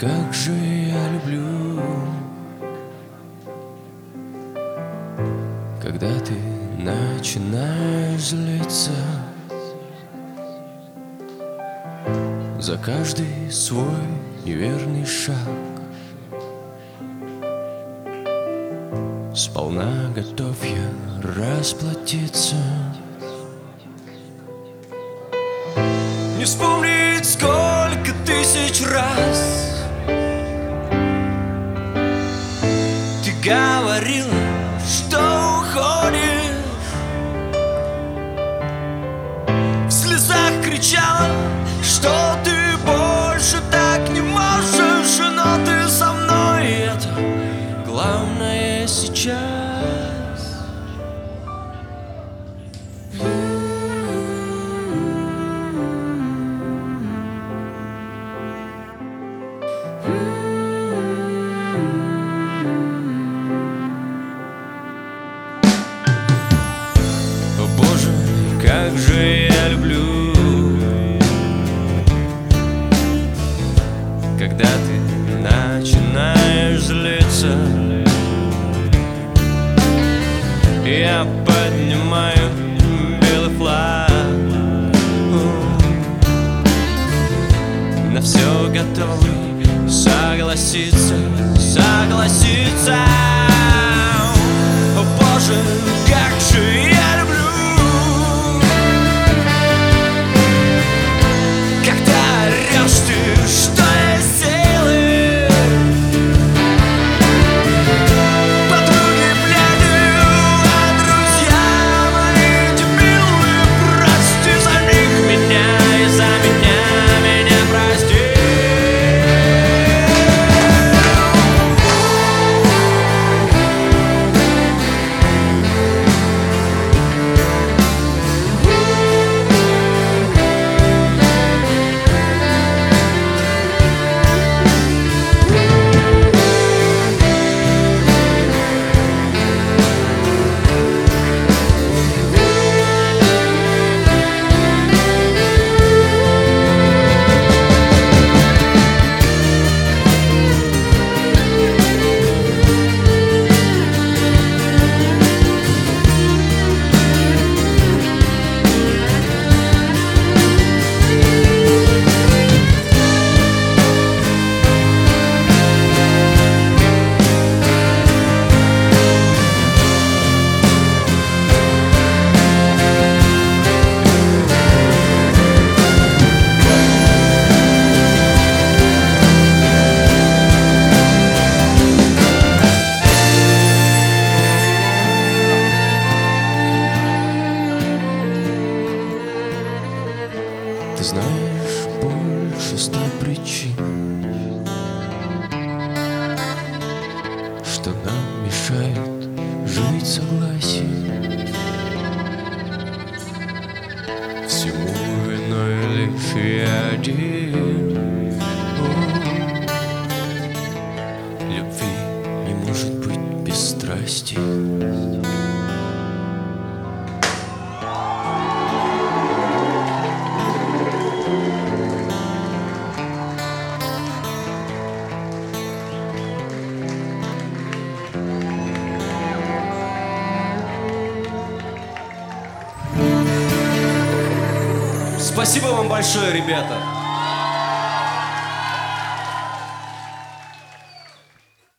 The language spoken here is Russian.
Как же я люблю, когда ты начинаешь злиться за каждый свой неверный шаг. Сполна готов я расплатиться, не вспомнить сколько тысяч раз ты говорил, что уходишь, в слезах кричала, что ты больше так не можешь, но ты со мной, и это главное сейчас. О Боже, как же я люблю, когда ты начинаешь злиться. Я поднимаю белый флаг, на все готовый согласиться, согласиться. О Боже, как же я люблю, когда орешь ты, что есть силы, подруги блядью, а друзья мои дебилы. Прости за них меня и за меня прости. Ты знаешь больше 100 причин, что нам мешает жить в согласии. Всему виной лишь я один. Любви не может быть без страсти. Спасибо вам большое, ребята.